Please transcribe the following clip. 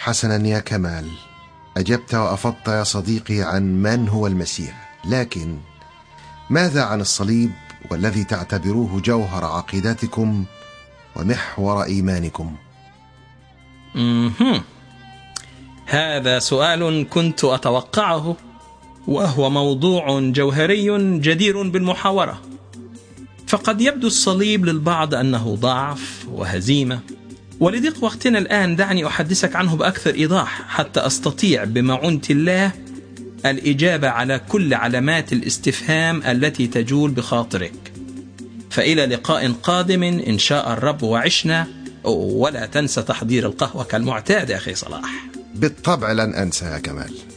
حسنا يا كمال، أجبت وأفضت يا صديقي عن من هو المسيح، لكن ماذا عن الصليب والذي تعتبروه جوهر عقيدتكم ومحور إيمانكم؟ هذا سؤال كنت أتوقعه، وهو موضوع جوهري جدير بالمحاورة. فقد يبدو الصليب للبعض أنه ضعف وهزيمة، ولضيق وقتنا الآن دعني أحدثك عنه بأكثر إيضاح حتى أستطيع بمعونة الله الإجابة على كل علامات الاستفهام التي تجول بخاطرك. فإلى لقاء قادم إن شاء الرب وعشنا، ولا تنسى تحضير القهوة كالمعتاد يا أخي صلاح. بالطبع لن أنسى يا كمال.